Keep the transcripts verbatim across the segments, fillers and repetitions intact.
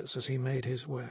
Louis as he made his way.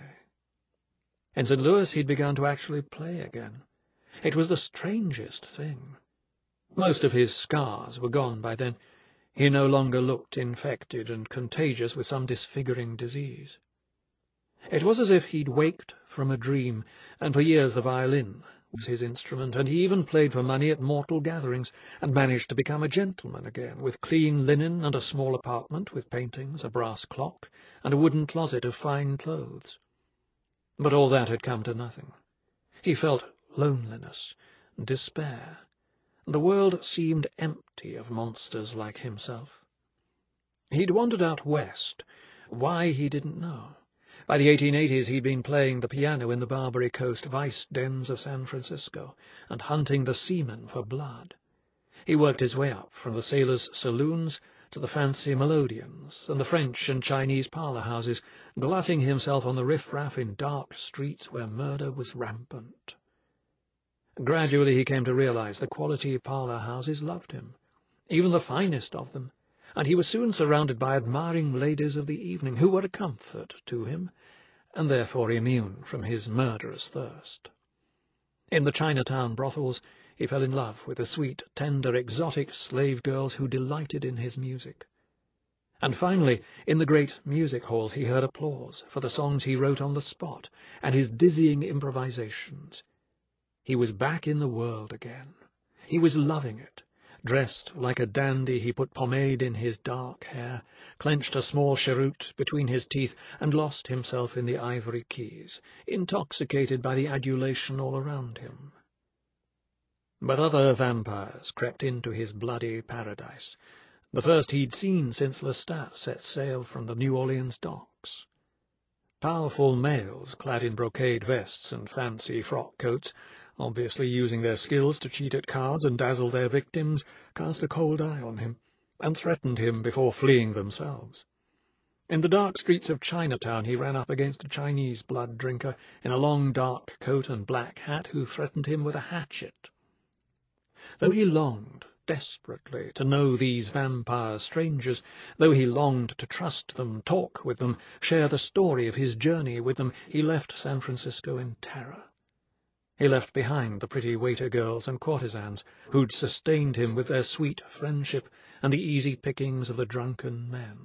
In Saint Louis he'd begun to actually play again. It was the strangest thing. Most of his scars were gone by then. He no longer looked infected and contagious with some disfiguring disease. It was as if he'd waked from a dream, and for years the violin was his instrument, and he even played for money at mortal gatherings, and managed to become a gentleman again, with clean linen and a small apartment with paintings, a brass clock, and a wooden closet of fine clothes. But all that had come to nothing. He felt loneliness and despair, and the world seemed empty of monsters like himself. He'd wandered out west. Why, he didn't know. By the eighteen eighties he'd been playing the piano in the Barbary Coast vice dens of San Francisco and hunting the seamen for blood. He worked his way up from the sailors' saloons to the fancy melodeons and the French and Chinese parlour houses, glutting himself on the riff-raff in dark streets where murder was rampant. Gradually he came to realize the quality parlour houses loved him, even the finest of them, and he was soon surrounded by admiring ladies of the evening who were a comfort to him, and therefore immune from his murderous thirst. In the Chinatown brothels he fell in love with the sweet, tender, exotic slave girls who delighted in his music. And finally, in the great music halls he heard applause for the songs he wrote on the spot and his dizzying improvisations. He was back in the world again. He was loving it. Dressed like a dandy, he put pomade in his dark hair, clenched a small cheroot between his teeth, and lost himself in the ivory keys, intoxicated by the adulation all around him. But other vampires crept into his bloody paradise, the first he'd seen since Lestat set sail from the New Orleans docks. Powerful males, clad in brocade vests and fancy frock coats, obviously using their skills to cheat at cards and dazzle their victims, cast a cold eye on him, and threatened him before fleeing themselves. In the dark streets of Chinatown he ran up against a Chinese blood-drinker in a long dark coat and black hat who threatened him with a hatchet. Though he longed desperately to know these vampire strangers, though he longed to trust them, talk with them, share the story of his journey with them, he left San Francisco in terror. He left behind the pretty waiter-girls and courtesans who'd sustained him with their sweet friendship and the easy pickings of the drunken men.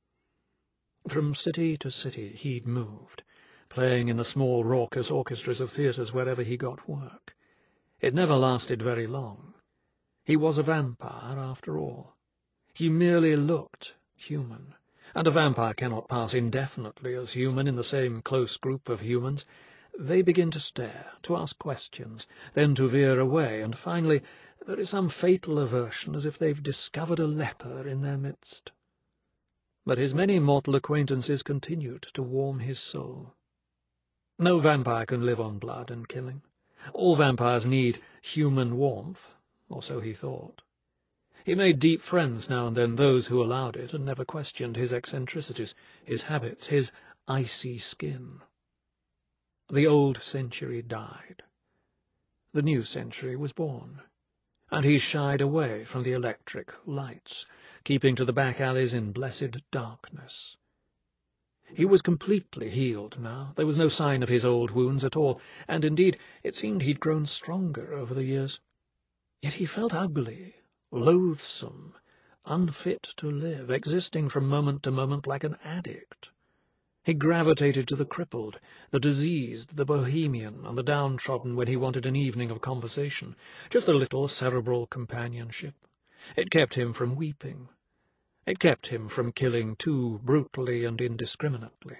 From city to city he'd moved, playing in the small raucous orchestras of theatres wherever he got work. It never lasted very long. He was a vampire, after all. He merely looked human, and a vampire cannot pass indefinitely as human in the same close group of humans. They begin to stare, to ask questions, then to veer away, and finally there is some fatal aversion, as if they've discovered a leper in their midst. But his many mortal acquaintances continued to warm his soul. No vampire can live on blood and killing. All vampires need human warmth, or so he thought. He made deep friends now and then, those who allowed it, and never questioned his eccentricities, his habits, his icy skin. The old century died. The new century was born, and he shied away from the electric lights, keeping to the back alleys in blessed darkness. He was completely healed now. There was no sign of his old wounds at all, and indeed it seemed he'd grown stronger over the years. Yet he felt ugly, loathsome, unfit to live, existing from moment to moment like an addict. He gravitated to the crippled, the diseased, the bohemian, and the downtrodden when he wanted an evening of conversation, just a little cerebral companionship. It kept him from weeping. It kept him from killing too brutally and indiscriminately.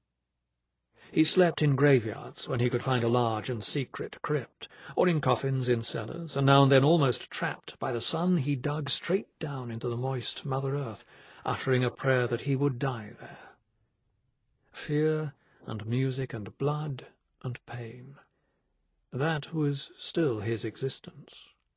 He slept in graveyards when he could find a large and secret crypt, or in coffins in cellars, and now and then, almost trapped by the sun, he dug straight down into the moist Mother Earth, uttering a prayer that he would die there. Fear and music and blood and pain. That was still his existence.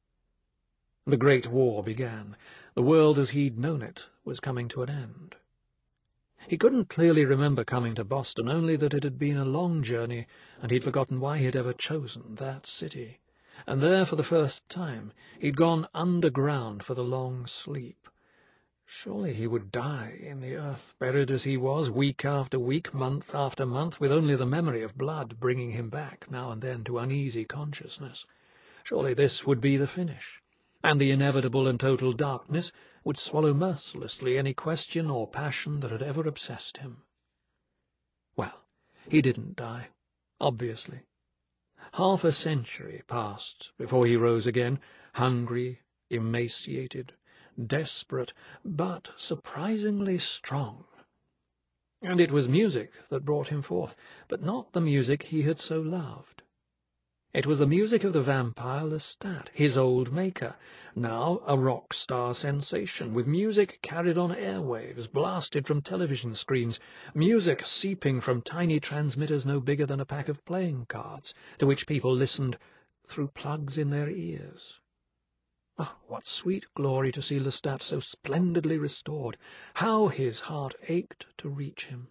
The Great War began. The world as he'd known it was coming to an end. He couldn't clearly remember coming to Boston, only that it had been a long journey, and he'd forgotten why he'd ever chosen that city. And there, for the first time, he'd gone underground for the long sleep. Surely he would die in the earth, buried as he was, week after week, month after month, with only the memory of blood bringing him back now and then to uneasy consciousness. Surely this would be the finish, and the inevitable and total darkness would swallow mercilessly any question or passion that had ever obsessed him. Well, he didn't die, obviously. Half a century passed before he rose again, hungry, emaciated, desperate, but surprisingly strong. And it was music that brought him forth, but not the music he had so loved. It was the music of the vampire Lestat, his old maker, now a rock star sensation, with music carried on airwaves, blasted from television screens, music seeping from tiny transmitters no bigger than a pack of playing cards, to which people listened through plugs in their ears. Oh, what sweet glory to see Lestat so splendidly restored! How his heart ached to reach him!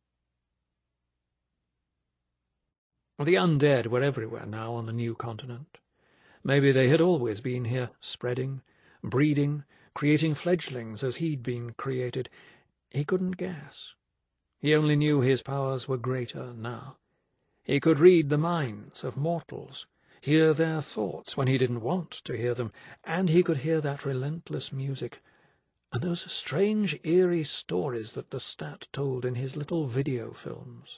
The undead were everywhere now on the new continent. Maybe they had always been here, spreading, breeding, creating fledglings as he'd been created. He couldn't guess. He only knew his powers were greater now. He could read the minds of mortals, hear their thoughts when he didn't want to hear them, and he could hear that relentless music, and those strange, eerie stories that Lestat told in his little video films.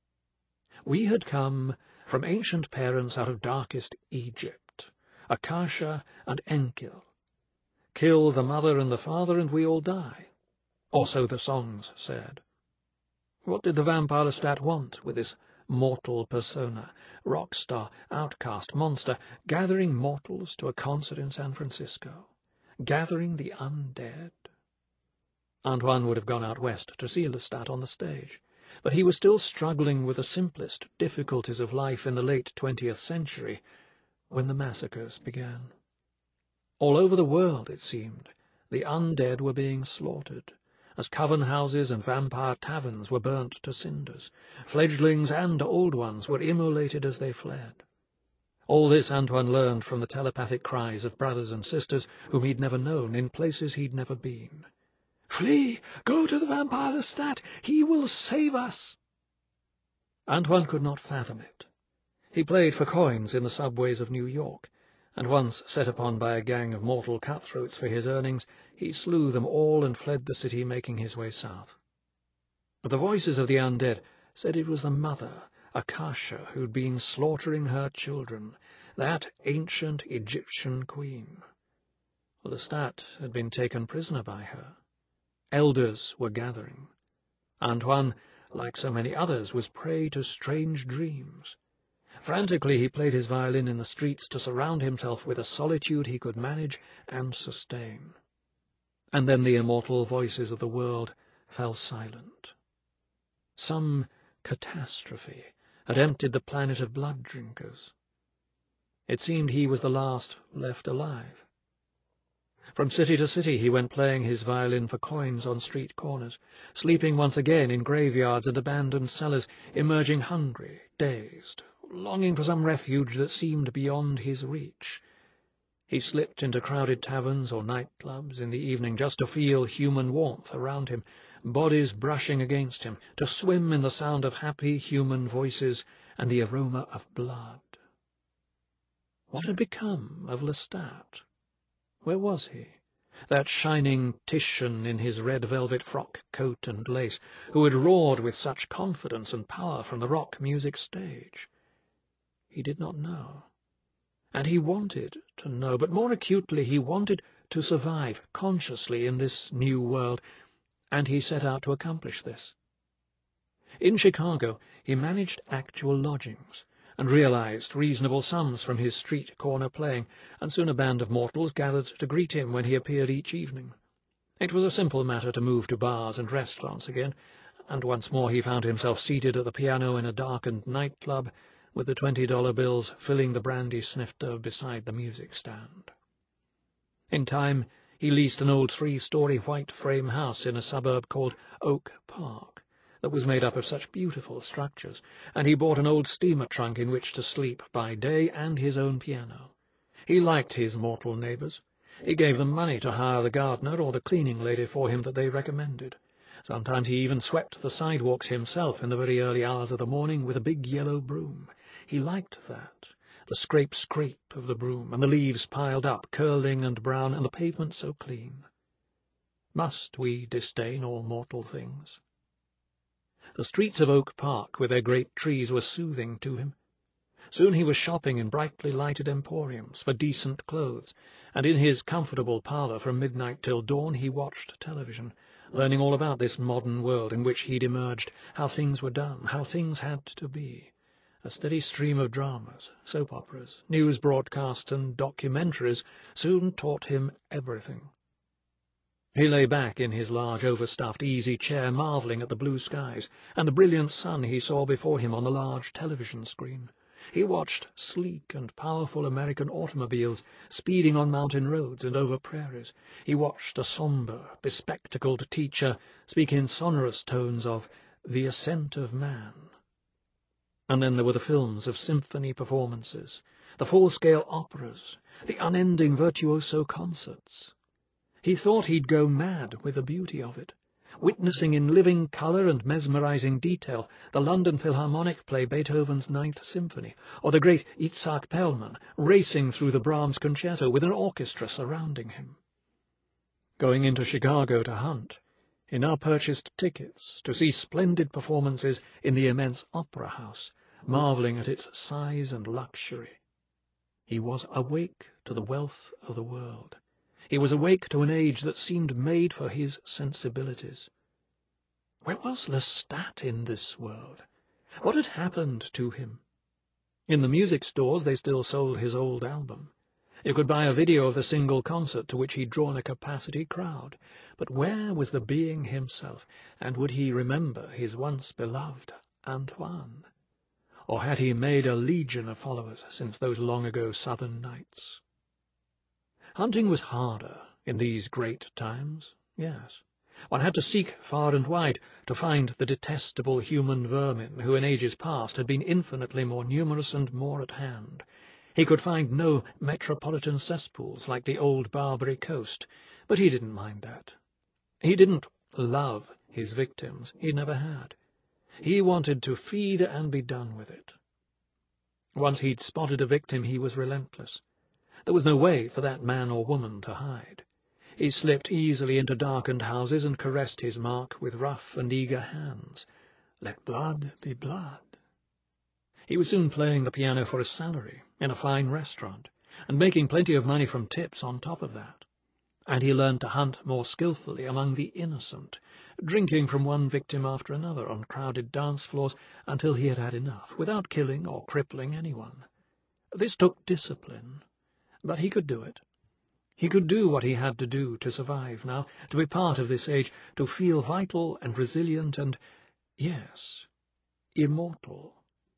We had come from ancient parents out of darkest Egypt, Akasha and Enkill. Kill the mother and the father and we all die, or so the songs said. What did the vampire Lestat want with this mortal persona, rock star, outcast, monster, gathering mortals to a concert in San Francisco, gathering the undead? Antoine would have gone out west to see Lestat on the stage, but he was still struggling with the simplest difficulties of life in the late twentieth century when the massacres began. All over the world, it seemed, the undead were being slaughtered, as coven houses and vampire taverns were burnt to cinders. Fledglings and old ones were immolated as they fled. All this Antoine learned from the telepathic cries of brothers and sisters whom he'd never known in places he'd never been. "Flee! Go to the vampire Lestat! He will save us!" Antoine could not fathom it. He played for coins in the subways of New York, and once set upon by a gang of mortal cutthroats for his earnings, he slew them all and fled the city, making his way south. But the voices of the undead said it was the mother, Akasha, who'd been slaughtering her children, that ancient Egyptian queen. Lestat had been taken prisoner by her. Elders were gathering. Antoine, like so many others, was prey to strange dreams. Frantically he played his violin in the streets to surround himself with a solitude he could manage and sustain. And then the immortal voices of the world fell silent. Some catastrophe had emptied the planet of blood drinkers. It seemed he was the last left alive. From city to city he went playing his violin for coins on street corners, sleeping once again in graveyards and abandoned cellars, emerging hungry, dazed, longing for some refuge that seemed beyond his reach. He slipped into crowded taverns or nightclubs in the evening just to feel human warmth around him, bodies brushing against him, to swim in the sound of happy human voices and the aroma of blood. What had become of Lestat? Where was he, that shining Titian in his red velvet frock coat and lace, who had roared with such confidence and power from the rock music stage? He did not know. And he wanted to know, but more acutely he wanted to survive consciously in this new world, and he set out to accomplish this. In Chicago he managed actual lodgings, and realized reasonable sums from his street-corner playing, and soon a band of mortals gathered to greet him when he appeared each evening. It was a simple matter to move to bars and restaurants again, and once more he found himself seated at the piano in a darkened nightclub, with the twenty-dollar bills filling the brandy snifter beside the music stand. In time he leased an old three-story white-frame house in a suburb called Oak Park, that was made up of such beautiful structures, and he bought an old steamer trunk in which to sleep by day and his own piano. He liked his mortal neighbours. He gave them money to hire the gardener or the cleaning lady for him that they recommended. Sometimes he even swept the sidewalks himself in the very early hours of the morning with a big yellow broom. He liked that, the scrape-scrape of the broom, and the leaves piled up, curling and brown, and the pavement so clean. Must we disdain all mortal things? The streets of Oak Park, with their great trees, were soothing to him. Soon he was shopping in brightly lighted emporiums for decent clothes, and in his comfortable parlour from midnight till dawn he watched television, learning all about this modern world in which he'd emerged, how things were done, how things had to be. A steady stream of dramas, soap operas, news broadcasts, and documentaries soon taught him everything. He lay back in his large, overstuffed, easy chair, marvelling at the blue skies and the brilliant sun he saw before him on the large television screen. He watched sleek and powerful American automobiles speeding on mountain roads and over prairies. He watched a sombre, bespectacled teacher speak in sonorous tones of the ascent of man. And then there were the films of symphony performances, the full-scale operas, the unending virtuoso concerts. He thought he'd go mad with the beauty of it, witnessing in living colour and mesmerizing detail the London Philharmonic play Beethoven's Ninth Symphony, or the great Itzhak Perlman racing through the Brahms concerto with an orchestra surrounding him. Going into Chicago to hunt, he now purchased tickets to see splendid performances in the immense opera house, marvelling at its size and luxury. He was awake to the wealth of the world. He was awake to an age that seemed made for his sensibilities. Where was Lestat in this world? What had happened to him? In the music stores they still sold his old album. You could buy a video of the single concert to which he'd drawn a capacity crowd. But where was the being himself, and would he remember his once beloved Antoine? Or had he made a legion of followers since those long-ago southern nights? Hunting was harder in these great times, yes. One had to seek far and wide to find the detestable human vermin who in ages past had been infinitely more numerous and more at hand. He could find no metropolitan cesspools like the old Barbary coast, but he didn't mind that. He didn't love his victims. He never had. He wanted to feed and be done with it. Once he'd spotted a victim, he was relentless. There was no way for that man or woman to hide. He slipped easily into darkened houses and caressed his mark with rough and eager hands. Let blood be blood. He was soon playing the piano for a salary in a fine restaurant, and making plenty of money from tips on top of that. And he learned to hunt more skillfully among the innocent, drinking from one victim after another on crowded dance floors until he had had enough, without killing or crippling anyone. This took discipline. But he could do it. He could do what he had to do to survive now, to be part of this age, to feel vital and resilient and, yes, immortal.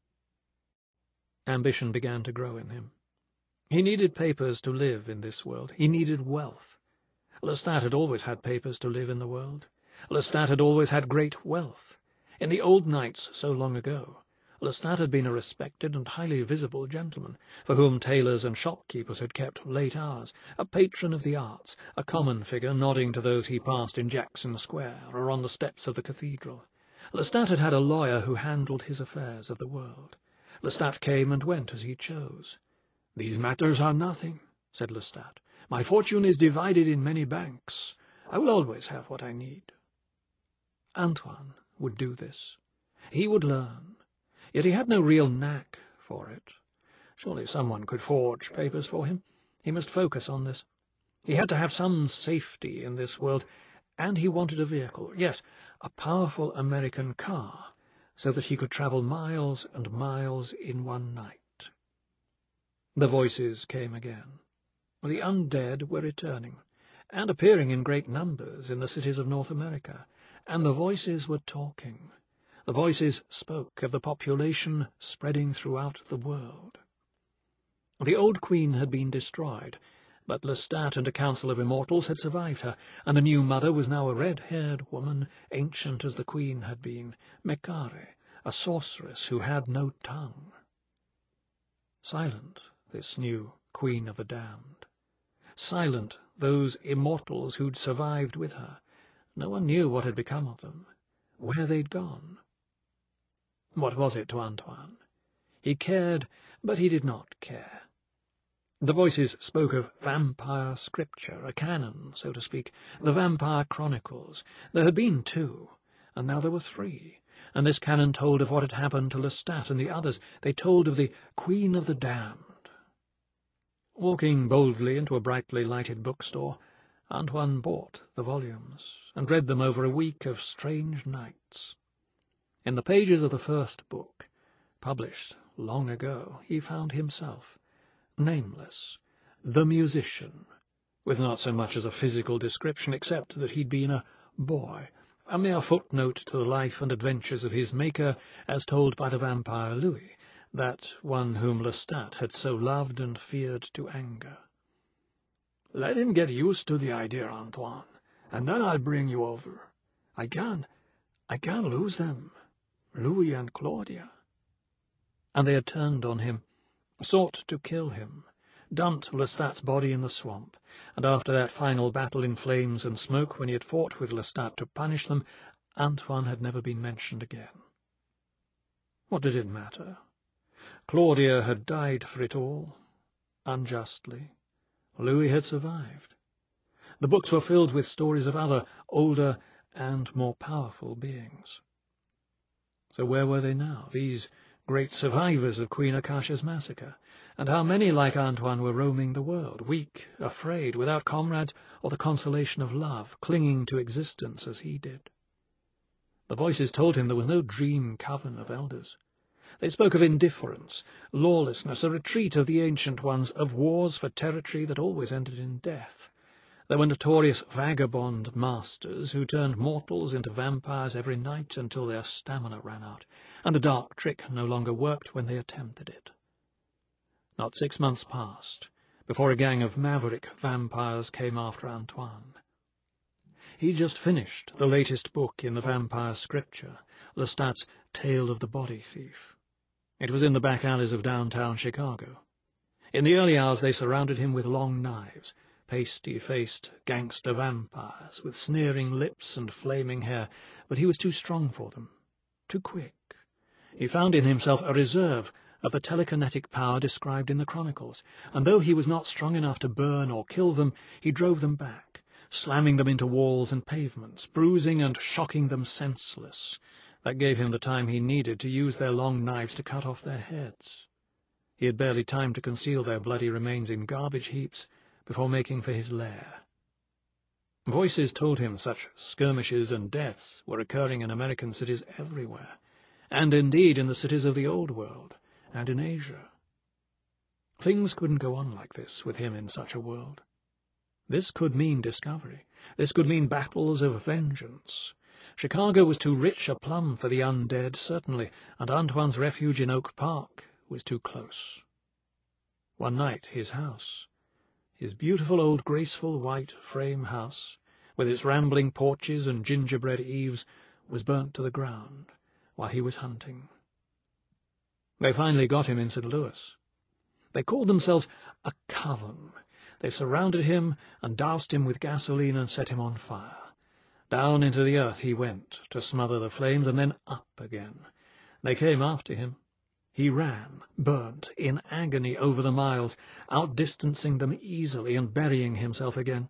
Ambition began to grow in him. He needed papers to live in this world. He needed wealth. Lestat had always had papers to live in the world. Lestat had always had great wealth. In the old nights so long ago, Lestat had been a respected and highly visible gentleman, for whom tailors and shopkeepers had kept late hours, a patron of the arts, a common figure nodding to those he passed in Jackson Square or on the steps of the cathedral. Lestat had had a lawyer who handled his affairs of the world. Lestat came and went as he chose. "These matters are nothing," said Lestat. "My fortune is divided in many banks. I will always have what I need." Antoine would do this. He would learn. Yet he had no real knack for it. Surely someone could forge papers for him. He must focus on this. He had to have some safety in this world, and he wanted a vehicle, yes, a powerful American car, so that he could travel miles and miles in one night. The voices came again. The undead were returning, and appearing in great numbers in the cities of North America, and the voices were talking. The voices spoke of the population spreading throughout the world. The old queen had been destroyed, but Lestat and a council of immortals had survived her, and the new mother was now a red-haired woman, ancient as the queen had been, Mekare, a sorceress who had no tongue. Silent, this new queen of the damned. silent, those immortals who'd survived with her. No one knew what had become of them, where they'd gone. What was it to Antoine? He cared, but he did not care. The voices spoke of vampire scripture, a canon, so to speak, the vampire chronicles. There had been two, and now there were three, and this canon told of what had happened to Lestat and the others. They told of the Queen of the Damned. Walking boldly into a brightly lighted bookstore, Antoine bought the volumes, and read them over a week of strange nights. In the pages of the first book, published long ago, he found himself, nameless, the musician, with not so much as a physical description, except that he'd been a boy, a mere footnote to the life and adventures of his maker, as told by the vampire Louis, that one whom Lestat had so loved and feared to anger. "Let him get used to the idea, Antoine, and then I'll bring you over. I can't, I can't lose them, Louis and Claudia." And they had turned on him, sought to kill him, dumped Lestat's body in the swamp, and after that final battle in flames and smoke, when he had fought with Lestat to punish them, Antoine had never been mentioned again. What did it matter? Claudia had died for it all, unjustly. Louis had survived. The books were filled with stories of other, older and more powerful beings. So where were they now, these great survivors of Queen Akasha's massacre? And how many like Antoine were roaming the world, weak, afraid, without comrades or the consolation of love, clinging to existence as he did? The voices told him there was no dream coven of elders. They spoke of indifference, lawlessness, a retreat of the ancient ones, of wars for territory that always ended in death. There were notorious vagabond masters who turned mortals into vampires every night until their stamina ran out, and the dark trick no longer worked when they attempted it. Not six months passed before a gang of maverick vampires came after Antoine. He'd just finished the latest book in the vampire scripture, Lestat's Tale of the Body Thief. It was in the back alleys of downtown Chicago. In the early hours they surrounded him with long knives, pasty-faced gangster vampires with sneering lips and flaming hair, but he was too strong for them, too quick. He found in himself a reserve of the telekinetic power described in the chronicles, and though he was not strong enough to burn or kill them, he drove them back, slamming them into walls and pavements, bruising and shocking them senseless. That gave him the time he needed to use their long knives to cut off their heads. He had barely time to conceal their bloody remains in garbage heaps before making for his lair. Voices told him such skirmishes and deaths were occurring in American cities everywhere, and indeed in the cities of the Old World and in Asia. Things couldn't go on like this with him in such a world. This could mean discovery. This could mean battles of vengeance. Chicago was too rich a plum for the undead, certainly, and Antoine's refuge in Oak Park was too close. One night his house, his beautiful old graceful white frame house, with its rambling porches and gingerbread eaves, was burnt to the ground while he was hunting. They finally got him in Saint Louis. They called themselves a coven. They surrounded him and doused him with gasoline and set him on fire. Down into the earth he went to smother the flames, and then up again. They came after him. He ran, burnt, in agony over the miles, outdistancing them easily and burying himself again.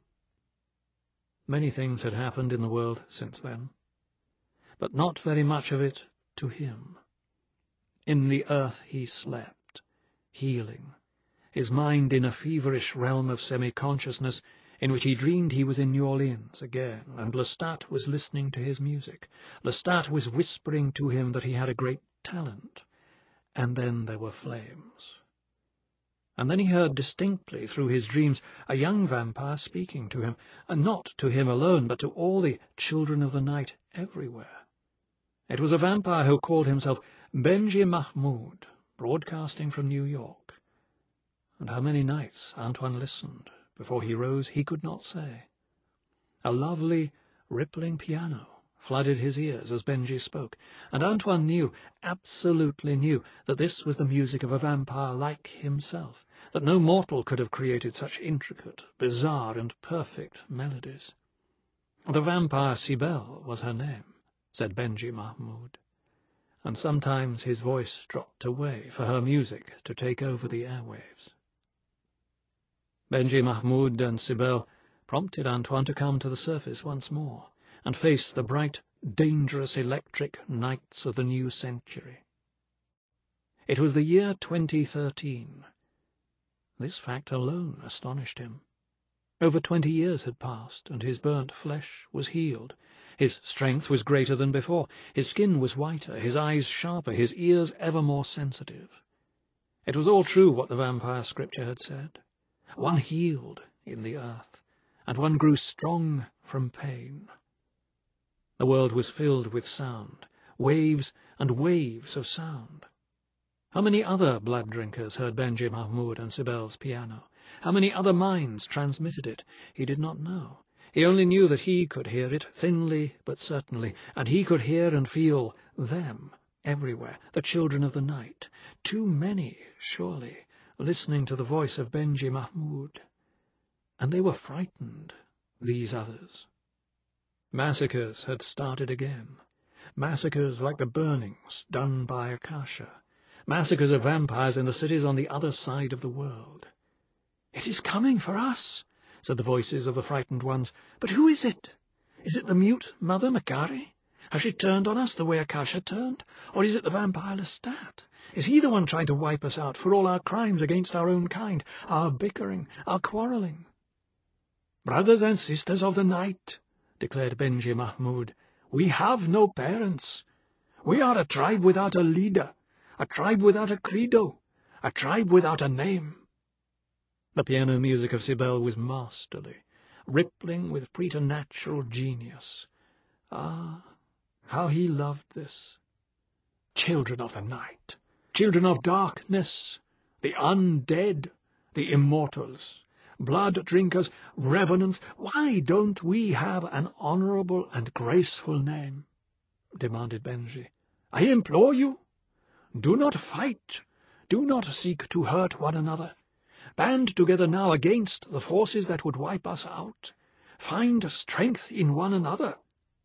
Many things had happened in the world since then, but not very much of it to him. In the earth he slept, healing, his mind in a feverish realm of semi-consciousness in which he dreamed he was in New Orleans again, and Lestat was listening to his music. Lestat was whispering to him that he had a great talent. And then there were flames. And then he heard distinctly through his dreams a young vampire speaking to him, and not to him alone, but to all the children of the night everywhere. It was a vampire who called himself Benji Mahmoud, broadcasting from New York. And how many nights Antoine listened before he rose he could not say. A lovely, rippling piano flooded his ears as Benji spoke, and Antoine knew, absolutely knew, that this was the music of a vampire like himself, that no mortal could have created such intricate, bizarre, and perfect melodies. The vampire Cybele was her name, said Benji Mahmoud, and sometimes his voice dropped away for her music to take over the airwaves. Benji Mahmoud and Cybele prompted Antoine to come to the surface once more and face the bright, dangerous electric nights of the new century. It was the year twenty thirteen. This fact alone astonished him. Over twenty years had passed, and his burnt flesh was healed. His strength was greater than before. His skin was whiter, his eyes sharper, his ears ever more sensitive. It was all true what the vampire scripture had said. One healed in the earth, and one grew strong from pain. The world was filled with sound, waves and waves of sound. How many other blood drinkers heard Benji Mahmoud and Cybele's piano? How many other minds transmitted it? He did not know. He only knew that he could hear it, thinly but certainly, and he could hear and feel them everywhere, the children of the night. Too many, surely, listening to the voice of Benji Mahmoud. And they were frightened, these others. Massacres had started again. Massacres like the burnings done by Akasha. Massacres of vampires in the cities on the other side of the world. "It is coming for us," said the voices of the frightened ones. "But who is it? Is it the mute Mother Makari? Has she turned on us the way Akasha turned? Or is it the vampire Lestat? Is he the one trying to wipe us out for all our crimes against our own kind, our bickering, our quarrelling?" "Brothers and sisters of the night," declared Benji Mahmoud, "we have no parents. We are a tribe without a leader, a tribe without a credo, a tribe without a name." The piano music of Cybele was masterly, rippling with preternatural genius. Ah, how he loved this. Children of the night, children of darkness, the undead, the immortals, blood drinkers, revenants, why don't we have an honorable and graceful name? Demanded Benji. I implore you, do not fight, do not seek to hurt one another. Band together now against the forces that would wipe us out. Find strength in one another.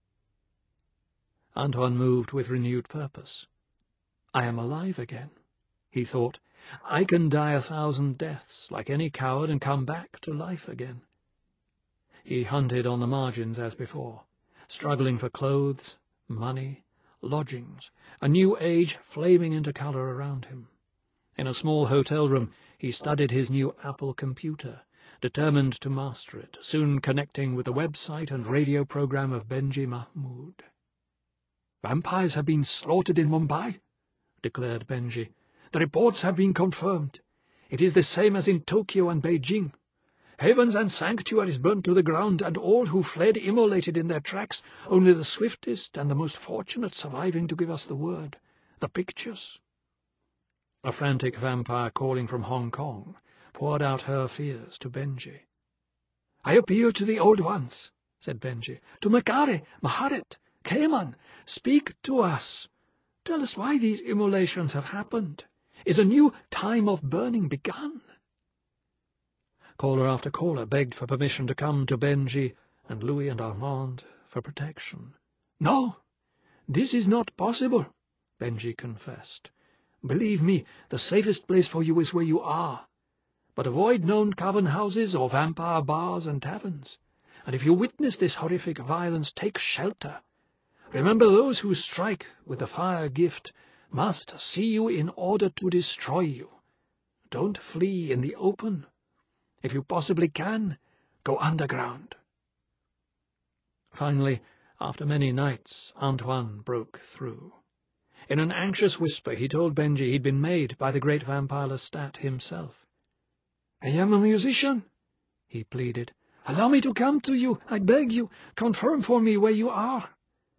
Antoine moved with renewed purpose. I am alive again, he thought. I can die a thousand deaths like any coward and come back to life again. He hunted on the margins as before, struggling for clothes, money, lodgings, a new age flaming into colour around him. In a small hotel room, he studied his new Apple computer, determined to master it, soon connecting with the website and radio program of Benji Mahmoud. Vampires have been slaughtered in Mumbai, declared Benji. The reports have been confirmed. It is the same as in Tokyo and Beijing. Heavens and sanctuaries burnt to the ground, and all who fled immolated in their tracks, only the swiftest and the most fortunate surviving to give us the word, the pictures. A frantic vampire calling from Hong Kong poured out her fears to Benji. I appeal to the old ones, said Benji, to Makari, Maharet, Cayman, speak to us. Tell us why these immolations have happened. Is a new time of burning begun? Caller after caller begged for permission to come to Benji and Louis and Armand for protection. No, this is not possible, Benji confessed. Believe me, the safest place for you is where you are. But avoid known cavern houses or vampire bars and taverns. And if you witness this horrific violence, take shelter. Remember, those who strike with the fire gift must see you in order to destroy you. Don't flee in the open. If you possibly can, go underground. Finally, after many nights, Antoine broke through. In an anxious whisper, he told Benji he'd been made by the great vampire Lestat himself. I am a musician, he pleaded. Allow me to come to you, I beg you. Confirm for me where you are.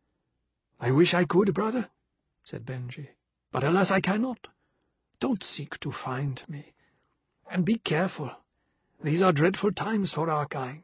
I wish I could, brother, said Benji, but alas I cannot. Don't seek to find me. And be careful. These are dreadful times for our kind.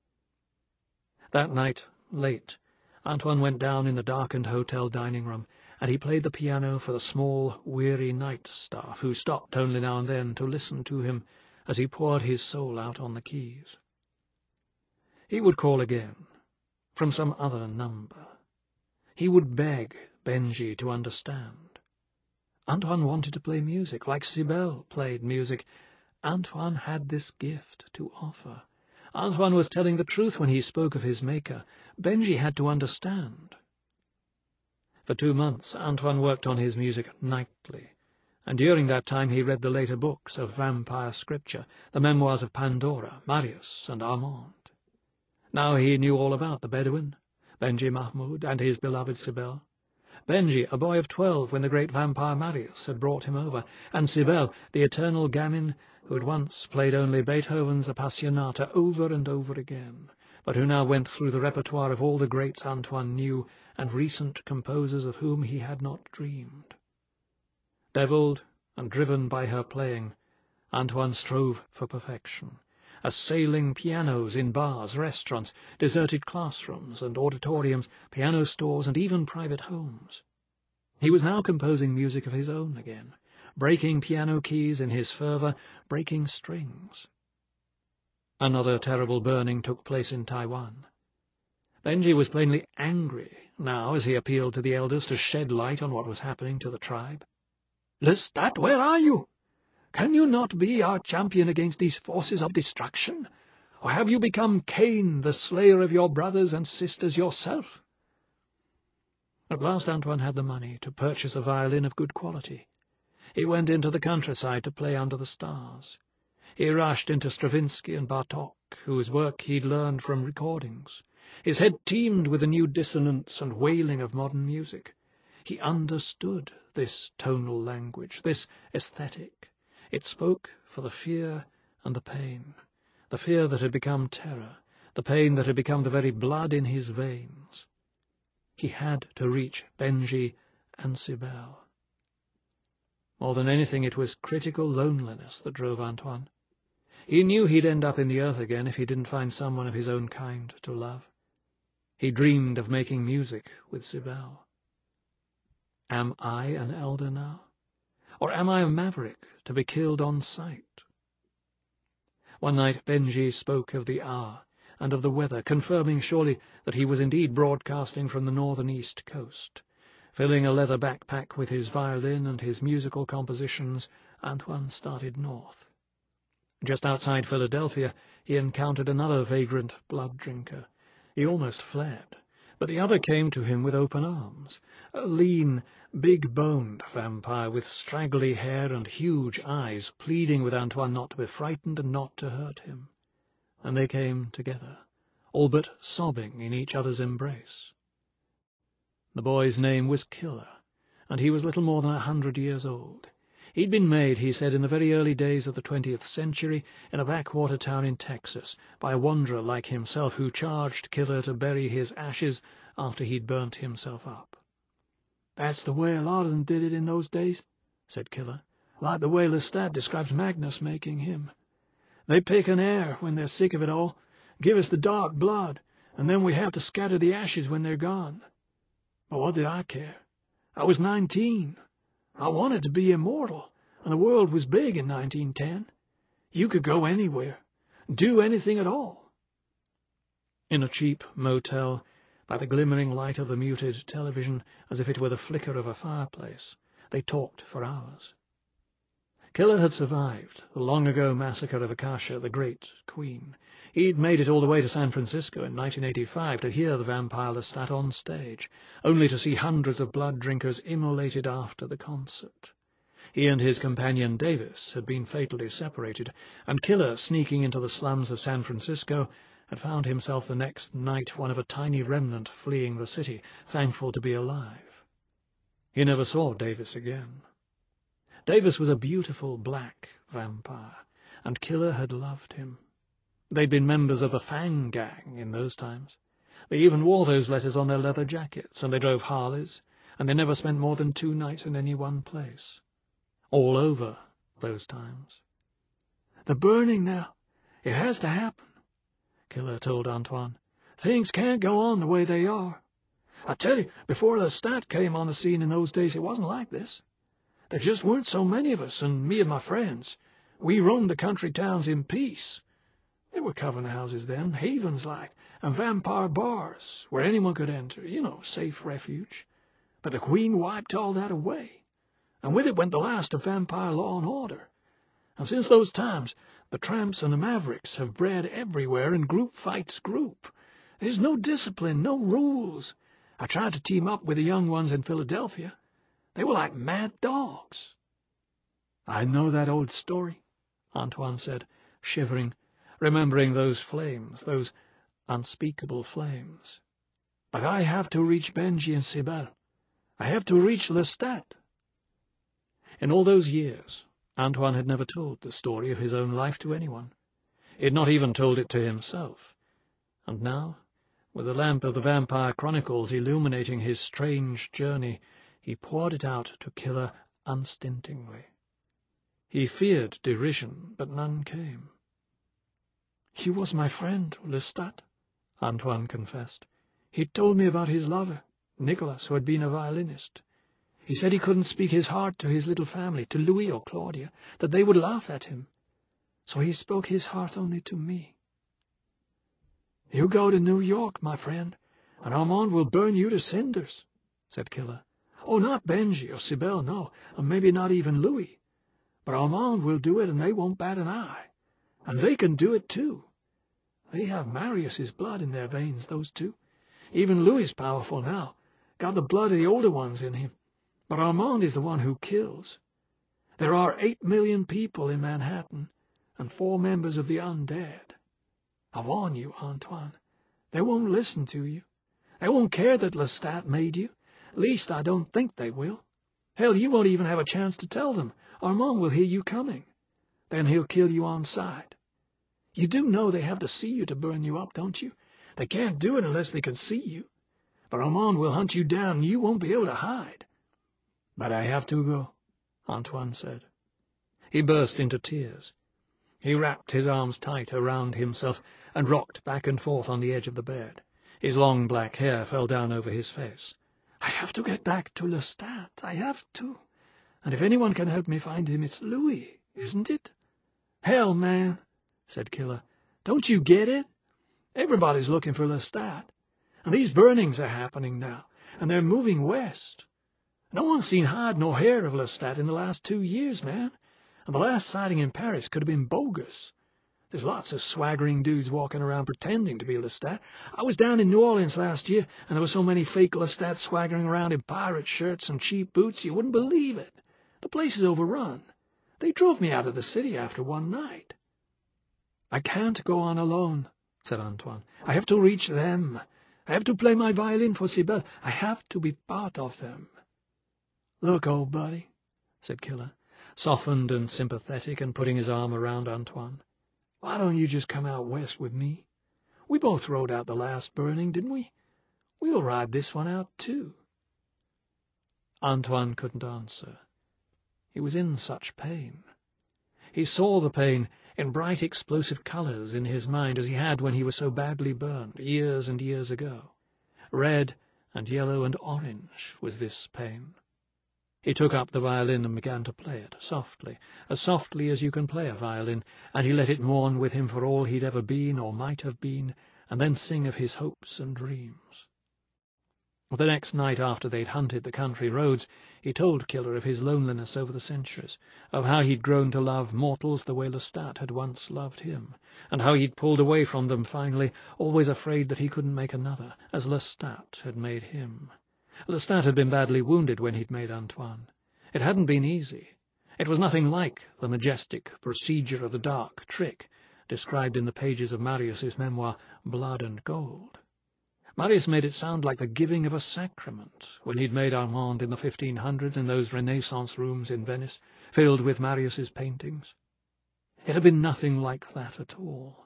That night, late, Antoine went down in the darkened hotel dining room and he played the piano for the small, weary night staff who stopped only now and then to listen to him as he poured his soul out on the keys. He would call again, from some other number. He would beg Benji to understand. Antoine wanted to play music, like Cybele played music. Antoine had this gift to offer. Antoine was telling the truth when he spoke of his maker. Benji had to understand. For two months, Antoine worked on his music nightly, and during that time he read the later books of vampire scripture, the memoirs of Pandora, Marius, and Armand. Now he knew all about the Bedouin, Benji Mahmoud, and his beloved Cybele. Benji, a boy of twelve when the great vampire Marius had brought him over, and Cybele, the eternal gamin who had once played only Beethoven's Appassionata over and over again, but who now went through the repertoire of all the greats Antoine knew and recent composers of whom he had not dreamed. Devilled and driven by her playing, Antoine strove for perfection, assailing pianos in bars, restaurants, deserted classrooms and auditoriums, piano stores, and even private homes. He was now composing music of his own again, breaking piano keys in his fervour, breaking strings. Another terrible burning took place in Taiwan. Benji was plainly angry now as he appealed to the elders to shed light on what was happening to the tribe. Lestat, where are you? Can you not be our champion against these forces of destruction? Or have you become Cain, the slayer of your brothers and sisters yourself? At last Antoine had the money to purchase a violin of good quality. He went into the countryside to play under the stars. He rushed into Stravinsky and Bartók, whose work he'd learned from recordings. His head teemed with the new dissonance and wailing of modern music. He understood this tonal language, this aesthetic. It spoke for the fear and the pain, the fear that had become terror, the pain that had become the very blood in his veins. He had to reach Benji and Cybele. More than anything, it was critical loneliness that drove Antoine. He knew he'd end up in the earth again if he didn't find someone of his own kind to love. He dreamed of making music with Cybele. Am I an elder now? Or am I a maverick to be killed on sight? One night Benji spoke of the hour and of the weather, confirming surely that he was indeed broadcasting from the northern east coast. Filling a leather backpack with his violin and his musical compositions, Antoine started north. Just outside Philadelphia, he encountered another vagrant blood drinker. He almost fled, but the other came to him with open arms, a lean, big-boned vampire with straggly hair and huge eyes, pleading with Antoine not to be frightened and not to hurt him. And they came together, all but sobbing in each other's embrace. The boy's name was Killer, and he was little more than a hundred years old. He'd been made, he said, in the very early days of the twentieth century, in a backwater town in Texas, by a wanderer like himself who charged Killer to bury his ashes after he'd burnt himself up. That's the way a lot of them did it in those days, said Killer, like the way Lestat describes Magnus making him. They pick an air when they're sick of it all, give us the dark blood, and then we have to scatter the ashes when they're gone. But what did I care? I was nineteen. I wanted to be immortal, and the world was big in nineteen ten. You could go anywhere, do anything at all. In a cheap motel, by the glimmering light of the muted television, as if it were the flicker of a fireplace, they talked for hours. Killer had survived the long-ago massacre of Akasha, the great queen. He'd made it all the way to San Francisco in nineteen eighty-five to hear the vampire Lestat on stage, only to see hundreds of blood drinkers immolated after the concert. He and his companion Davis had been fatally separated, and Killer, sneaking into the slums of San Francisco, had found himself the next night one of a tiny remnant fleeing the city, thankful to be alive. He never saw Davis again. Davis was a beautiful black vampire, and Killer had loved him. They'd been members of the Fang Gang in those times. They even wore those letters on their leather jackets, and they drove Harleys, and they never spent more than two nights in any one place. All over those times. The burning now. It has to happen, Killer told Antoine. Things can't go on the way they are. I tell you, before Lestat came on the scene in those days, it wasn't like this. There just weren't so many of us, and me and my friends. We roamed the country towns in peace. There were coven houses then, havens like, and vampire bars, where anyone could enter, you know, safe refuge. But the Queen wiped all that away, and with it went the last of vampire law and order. And since those times, the tramps and the mavericks have bred everywhere, and group fights group. There's no discipline, no rules. I tried to team up with the young ones in Philadelphia. They were like mad dogs. I know that old story, Antoine said, shivering, remembering those flames, those unspeakable flames. But I have to reach Benji and Cybele. I have to reach Lestat. In all those years, Antoine had never told the story of his own life to anyone. He had not even told it to himself. And now, with the lamp of the Vampire Chronicles illuminating his strange journey, he poured it out to Killer unstintingly. He feared derision, but none came. "He was my friend, Lestat," Antoine confessed. "He told me about his lover, Nicholas, who had been a violinist. He said he couldn't speak his heart to his little family, to Louis or Claudia, that they would laugh at him. So he spoke his heart only to me. You go to New York, my friend, and Armand will burn you to cinders," said Killer. "Oh, not Benji or Cybele, no, and maybe not even Louis. But Armand will do it, and they won't bat an eye. And they can do it, too. They have Marius's blood in their veins, those two. Even Louis is powerful now, got the blood of the older ones in him. But Armand is the one who kills. There are eight million people in Manhattan, and four members of the undead. I warn you, Antoine, they won't listen to you. They won't care that Lestat made you. Least I don't think they will. Hell, you won't even have a chance to tell them. Armand will hear you coming. Then he'll kill you on sight. You do know they have to see you to burn you up, don't you? They can't do it unless they can see you. But Armand will hunt you down, and you won't be able to hide." "But I have to go," Antoine said. He burst into tears. He wrapped his arms tight around himself and rocked back and forth on the edge of the bed. His long black hair fell down over his face. "I have to get back to Lestat. I have to. And if anyone can help me find him, it's Louis, isn't it?" "Hell, man," said Killer. "Don't you get it? Everybody's looking for Lestat. And these burnings are happening now, and they're moving west. No one's seen hide nor hair of Lestat in the last two years, man. And the last sighting in Paris could have been bogus. There's lots of swaggering dudes walking around pretending to be Lestat. I was down in New Orleans last year, and there were so many fake Lestats swaggering around in pirate shirts and cheap boots, you wouldn't believe it. The place is overrun. They drove me out of the city after one night." "I can't go on alone," said Antoine. "I have to reach them. I have to play my violin for Cybele. I have to be part of them." "Look, old buddy," said Killer, softened and sympathetic, and putting his arm around Antoine. "Why don't you just come out west with me? We both rode out the last burning, didn't we? We'll ride this one out, too." Antoine couldn't answer. He was in such pain. He saw the pain in bright explosive colours in his mind as he had when he was so badly burned, years and years ago. Red and yellow and orange was this pain. He took up the violin and began to play it, softly, as softly as you can play a violin, and he let it mourn with him for all he'd ever been or might have been, and then sing of his hopes and dreams. The next night after they'd hunted the country roads, he told Killer of his loneliness over the centuries, of how he'd grown to love mortals the way Lestat had once loved him, and how he'd pulled away from them finally, always afraid that he couldn't make another, as Lestat had made him. Lestat had been badly wounded when he'd made Antoine. It hadn't been easy. It was nothing like the majestic procedure of the dark trick described in the pages of Marius's memoir, Blood and Gold. Marius made it sound like the giving of a sacrament when he'd made Armand in the fifteen hundreds in those Renaissance rooms in Venice, filled with Marius's paintings. It had been nothing like that at all.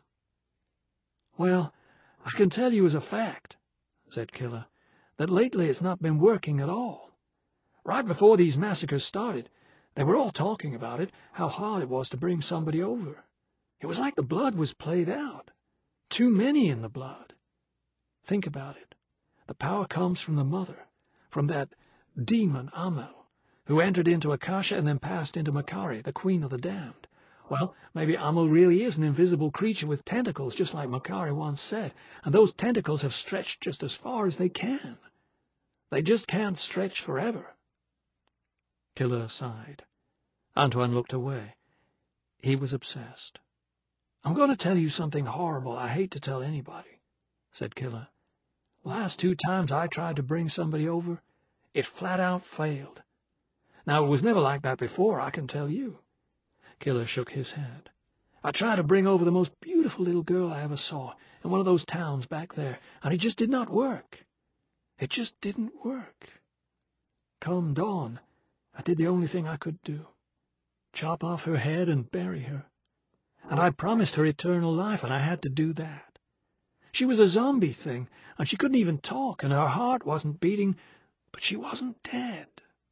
"Well, I can tell you as a fact," said Killer, "that lately it's not been working at all. Right before these massacres started, they were all talking about it, how hard it was to bring somebody over. It was like the blood was played out. Too many in the blood. Think about it. The power comes from the mother, from that demon Amel, who entered into Akasha and then passed into Makari, the queen of the damned. Well, maybe Amel really is an invisible creature with tentacles, just like Makari once said, and those tentacles have stretched just as far as they can. They just can't stretch forever. Killer sighed. Antoine looked away. He was obsessed. I'm going to tell you something horrible I hate to tell anybody, said Killer. Last two times I tried to bring somebody over, it flat out failed. Now, it was never like that before, I can tell you. Killer shook his head. I tried to bring over the most beautiful little girl I ever saw in one of those towns back there, and it just did not work. It just didn't work. Come dawn, I did the only thing I could do. Chop off her head and bury her. And I promised her eternal life, and I had to do that. She was a zombie thing, and she couldn't even talk, and her heart wasn't beating, but she wasn't dead.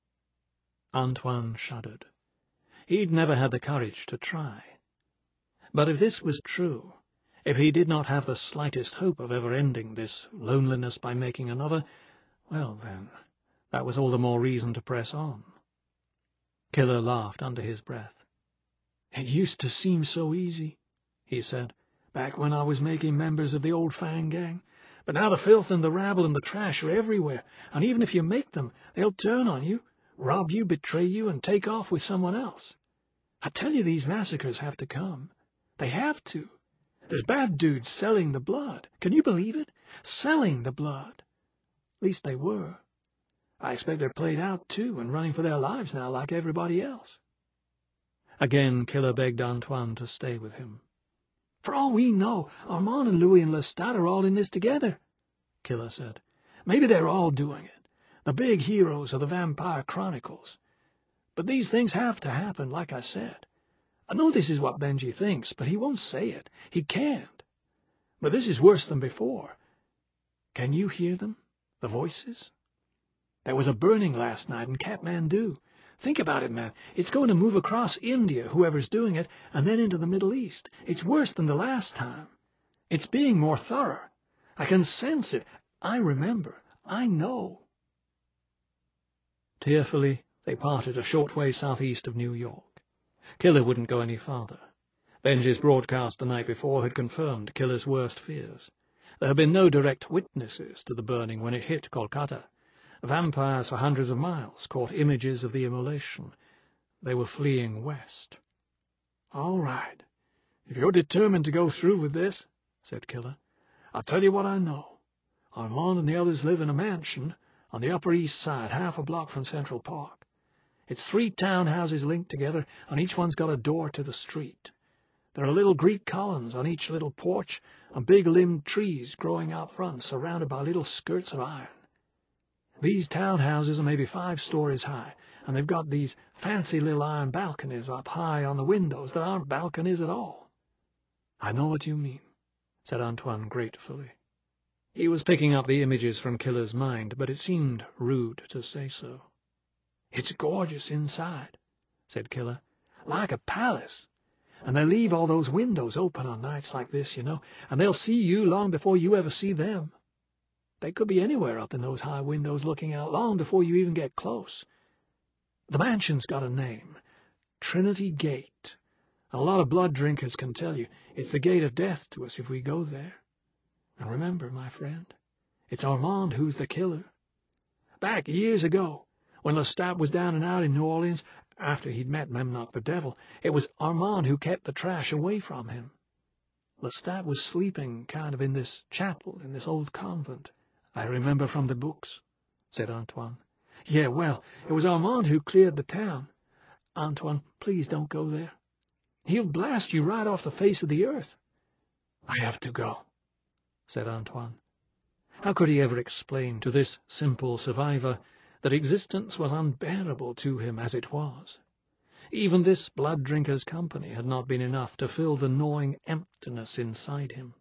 Antoine shuddered. He'd never had the courage to try. But if this was true, if he did not have the slightest hope of ever ending this loneliness by making another, well then, that was all the more reason to press on. Killer laughed under his breath. It used to seem so easy, he said, back when I was making members of the old Fang gang. But now the filth and the rabble and the trash are everywhere, and even if you make them, they'll turn on you, rob you, betray you, and take off with someone else. I tell you, these massacres have to come. They have to. There's bad dudes selling the blood. Can you believe it? Selling the blood. At least they were. I expect they're played out, too, and running for their lives now like everybody else. Again, Killer begged Antoine to stay with him. For all we know, Armand and Louis and Lestat are all in this together, Killer said. Maybe they're all doing it. The big heroes of the Vampire Chronicles. But these things have to happen, like I said. I know this is what Benji thinks, but he won't say it. He can't. But this is worse than before. Can you hear them? The voices? There was a burning last night in Kathmandu. Think about it, man. It's going to move across India, whoever's doing it, and then into the Middle East. It's worse than the last time. It's being more thorough. I can sense it. I remember. I know. Tearfully, they parted a short way southeast of New York. Killer wouldn't go any farther. Benji's broadcast the night before had confirmed Killer's worst fears. There had been no direct witnesses to the burning when it hit Kolkata. Vampires for hundreds of miles caught images of the immolation. They were fleeing west. All right. If you're determined to go through with this, said Killer, I'll tell you what I know. Armand and the others live in a mansion on the Upper East Side, half a block from Central Park. It's three townhouses linked together, and each one's got a door to the street. There are little Greek columns on each little porch, and big limbed trees growing out front, surrounded by little skirts of iron. These townhouses are maybe five stories high, and they've got these fancy little iron balconies up high on the windows that aren't balconies at all. I know what you mean, said Antoine gratefully. He was picking up the images from Killer's mind, but it seemed rude to say so. It's gorgeous inside, said Killer, like a palace. And they leave all those windows open on nights like this, you know, and they'll see you long before you ever see them. They could be anywhere up in those high windows looking out long before you even get close. The mansion's got a name, Trinity Gate. And a lot of blood drinkers can tell you it's the gate of death to us if we go there. And remember, my friend, it's Armand who's the killer. Back years ago, when Lestat was down and out in New Orleans, after he'd met Memnoch the Devil, it was Armand who kept the trash away from him. Lestat was sleeping kind of in this chapel, in this old convent. I remember from the books, said Antoine. Yeah, well, it was Armand who cleared the town. Antoine, please don't go there. He'll blast you right off the face of the earth. I have to go, said Antoine. How could he ever explain to this simple survivor that existence was unbearable to him as it was? Even this blood drinker's company had not been enough to fill the gnawing emptiness inside him.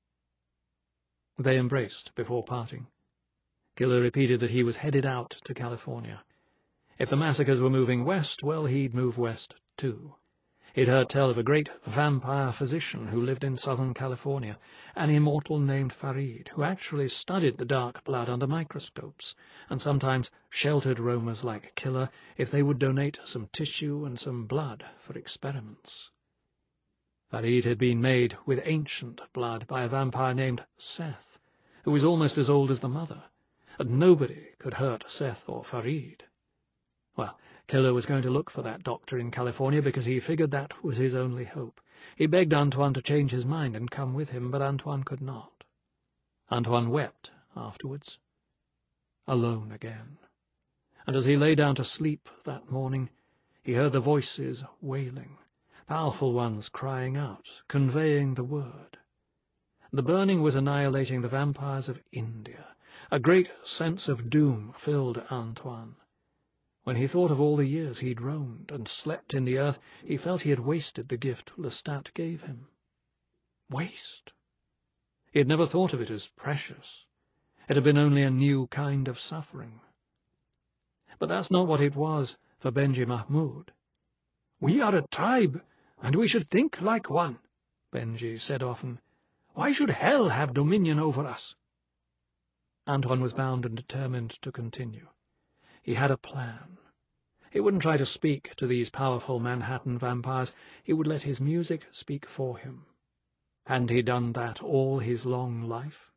They embraced before parting. Killer repeated that he was headed out to California. If the massacres were moving west, well, he'd move west too. He'd heard tell of a great vampire physician who lived in Southern California, an immortal named Farid, who actually studied the dark blood under microscopes, and sometimes sheltered roamers like Killer if they would donate some tissue and some blood for experiments. Farid had been made with ancient blood by a vampire named Seth, who was almost as old as the mother, and nobody could hurt Seth or Farid. Well, Killer was going to look for that doctor in California because he figured that was his only hope. He begged Antoine to change his mind and come with him, but Antoine could not. Antoine wept afterwards, alone again. And as he lay down to sleep that morning, he heard the voices wailing, powerful ones crying out, conveying the word. The burning was annihilating the vampires of India. A great sense of doom filled Antoine. When he thought of all the years he'd roamed and slept in the earth, he felt he had wasted the gift Lestat gave him. Waste! He had never thought of it as precious. It had been only a new kind of suffering. But that's not what it was for Benji Mahmoud. "We are a tribe, and we should think like one," Benji said often. "Why should hell have dominion over us?" Antoine was bound and determined to continue. He had a plan. He wouldn't try to speak to these powerful Manhattan vampires. He would let his music speak for him. Hadn't he done that all his long life?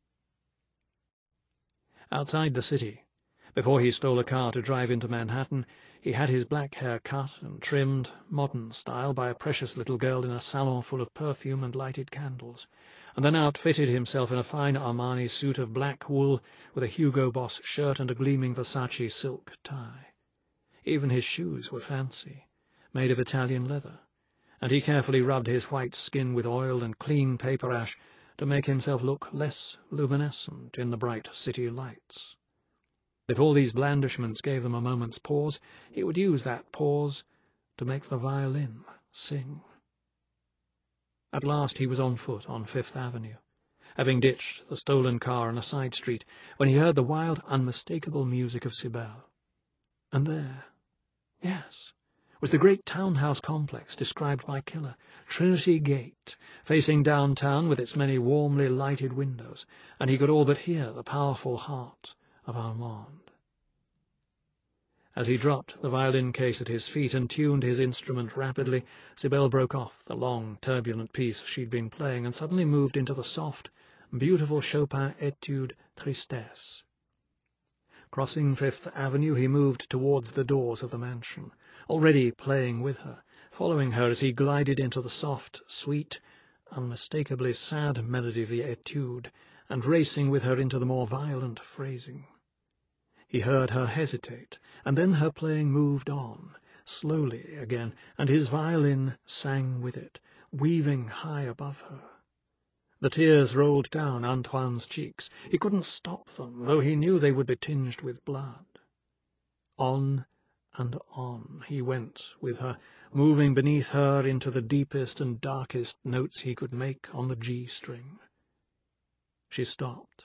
Outside the city, before he stole a car to drive into Manhattan, he had his black hair cut and trimmed, modern style, by a precious little girl in a salon full of perfume and lighted candles, and then outfitted himself in a fine Armani suit of black wool with a Hugo Boss shirt and a gleaming Versace silk tie. Even his shoes were fancy, made of Italian leather, and he carefully rubbed his white skin with oil and clean paper ash to make himself look less luminescent in the bright city lights. If all these blandishments gave them a moment's pause, he would use that pause to make the violin sing. At last he was on foot on Fifth Avenue, having ditched the stolen car on a side street, when he heard the wild, unmistakable music of Cybele. And there, yes, was the great townhouse complex described by Killer, Trinity Gate, facing downtown with its many warmly lighted windows, and he could all but hear the powerful heart of Armand. As he dropped the violin case at his feet and tuned his instrument rapidly, Cybele broke off the long, turbulent piece she'd been playing and suddenly moved into the soft, beautiful Chopin Etude Tristesse. Crossing Fifth Avenue, he moved towards the doors of the mansion, already playing with her, following her as he glided into the soft, sweet, unmistakably sad melody of the Etude, and racing with her into the more violent phrasing. He heard her hesitate, and then her playing moved on, slowly again, and his violin sang with it, weaving high above her. The tears rolled down Antoine's cheeks. He couldn't stop them, though he knew they would be tinged with blood. On and on he went with her, moving beneath her into the deepest and darkest notes he could make on the G string. She stopped.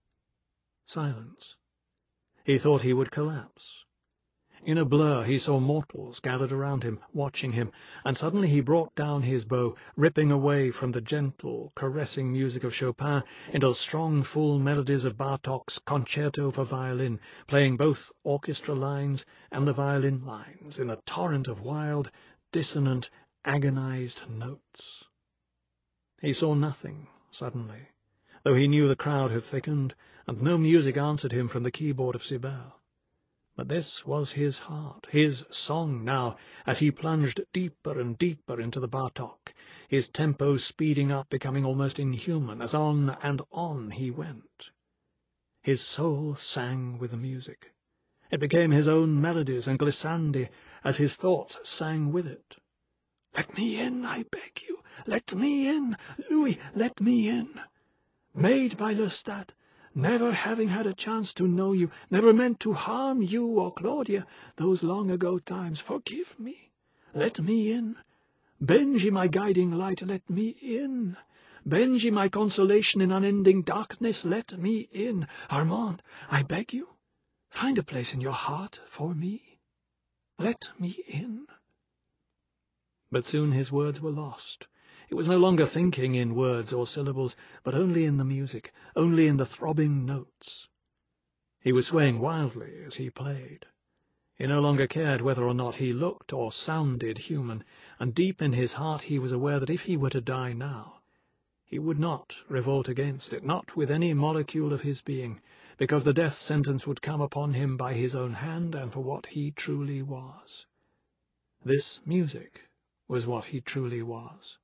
Silence. He thought he would collapse. In a blur he saw mortals gathered around him, watching him, and suddenly he brought down his bow, ripping away from the gentle, caressing music of Chopin into the strong, full melodies of Bartók's Concerto for Violin, playing both orchestra lines and the violin lines in a torrent of wild, dissonant, agonized notes. He saw nothing, suddenly, though he knew the crowd had thickened, and no music answered him from the keyboard of Cybele. But this was his heart, his song now, as he plunged deeper and deeper into the Bartók, his tempo speeding up, becoming almost inhuman, as on and on he went. His soul sang with the music. It became his own melodies and glissandi, as his thoughts sang with it. "Let me in, I beg you, let me in, Louis, let me in. Made by Lestat, never having had a chance to know you, never meant to harm you or Claudia, those long-ago times, forgive me. Let me in. Benji, my guiding light, let me in. Benji, my consolation in unending darkness, let me in. Armand, I beg you, find a place in your heart for me. Let me in." But soon his words were lost. He was no longer thinking in words or syllables, but only in the music, only in the throbbing notes. He was swaying wildly as he played. He no longer cared whether or not he looked or sounded human, and deep in his heart he was aware that if he were to die now, he would not revolt against it, not with any molecule of his being, because the death sentence would come upon him by his own hand and for what he truly was. This music was what he truly was.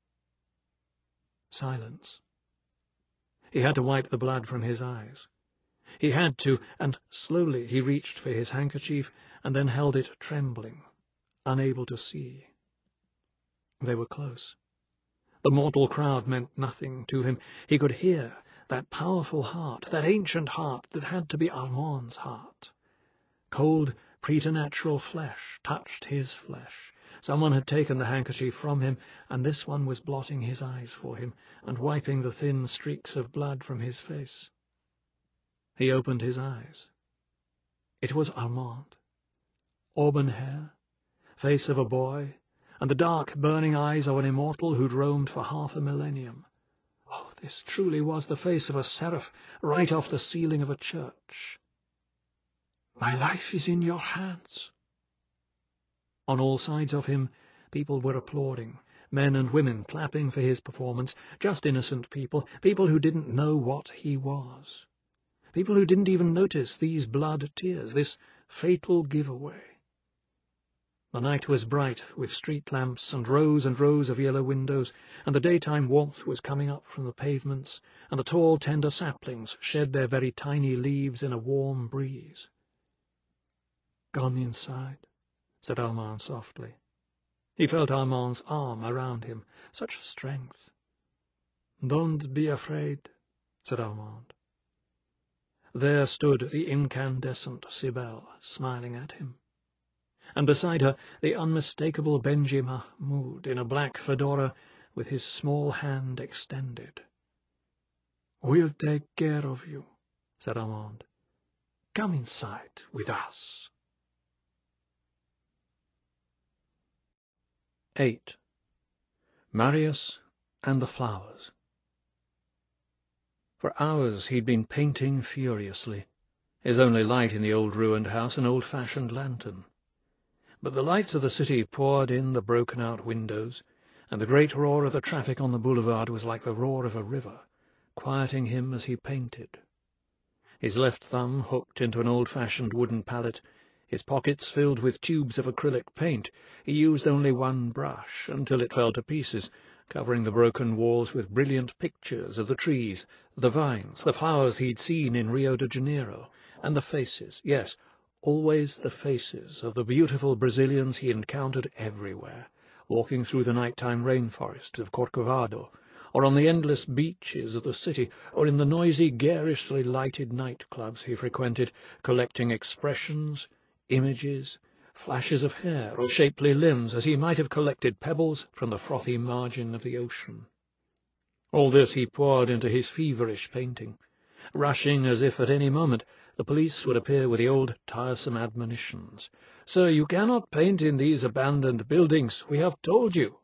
Silence. He had to wipe the blood from his eyes. He had to, and slowly he reached for his handkerchief and then held it trembling, unable to see. They were close. The mortal crowd meant nothing to him. He could hear that powerful heart, that ancient heart that had to be Armand's heart. Cold, preternatural flesh touched his flesh. Someone had taken the handkerchief from him, and this one was blotting his eyes for him and wiping the thin streaks of blood from his face. He opened his eyes. It was Armand. Auburn hair, face of a boy, and the dark, burning eyes of an immortal who'd roamed for half a millennium. Oh, this truly was the face of a seraph right off the ceiling of a church. My life is in your hands. On all sides of him, people were applauding, men and women clapping for his performance, just innocent people, people who didn't know what he was, people who didn't even notice these blood tears, this fatal giveaway. The night was bright with street lamps and rows and rows of yellow windows, and the daytime warmth was coming up from the pavements, and the tall, tender saplings shed their very tiny leaves in a warm breeze. "Come inside," said Armand softly. He felt Armand's arm around him, such strength. "Don't be afraid," said Armand. There stood the incandescent Cybele, smiling at him. And beside her the unmistakable Benji Mahmoud in a black fedora with his small hand extended. "We'll take care of you," said Armand. "Come inside with us." Eight. Marius and the Flowers. For hours he'd been painting furiously, his only light in the old ruined house an old-fashioned lantern. But the lights of the city poured in the broken-out windows, and the great roar of the traffic on the boulevard was like the roar of a river, quieting him as he painted. His left thumb hooked into an old-fashioned wooden palette, his pockets filled with tubes of acrylic paint, he used only one brush until it fell to pieces, covering the broken walls with brilliant pictures of the trees, the vines, the flowers he'd seen in Rio de Janeiro, and the faces, yes, always the faces of the beautiful Brazilians he encountered everywhere, walking through the nighttime rainforests of Corcovado, or on the endless beaches of the city, or in the noisy, garishly lighted nightclubs he frequented, collecting expressions, images, flashes of hair or shapely limbs, as he might have collected pebbles from the frothy margin of the ocean. All this he poured into his feverish painting, rushing as if at any moment the police would appear with the old tiresome admonitions. "Sir, you cannot paint in these abandoned buildings. We have told you."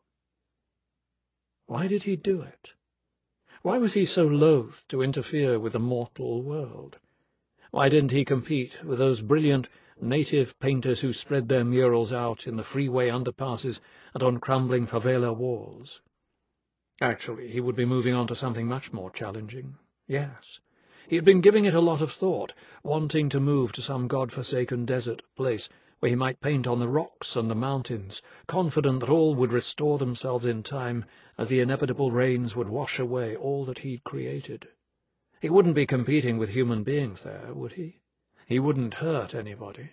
Why did he do it? Why was he so loath to interfere with the mortal world? Why didn't he compete with those brilliant native painters who spread their murals out in the freeway underpasses and on crumbling favela walls? Actually, he would be moving on to something much more challenging. Yes, he had been giving it a lot of thought, wanting to move to some god-forsaken desert place where he might paint on the rocks and the mountains, confident that all would restore themselves in time as the inevitable rains would wash away all that he'd created. He wouldn't be competing with human beings there, would he? He wouldn't hurt anybody.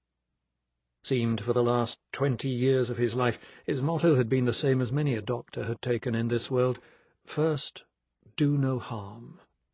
Seemed for the last twenty years of his life, his motto had been the same as many a doctor had taken in this world: first, do no harm.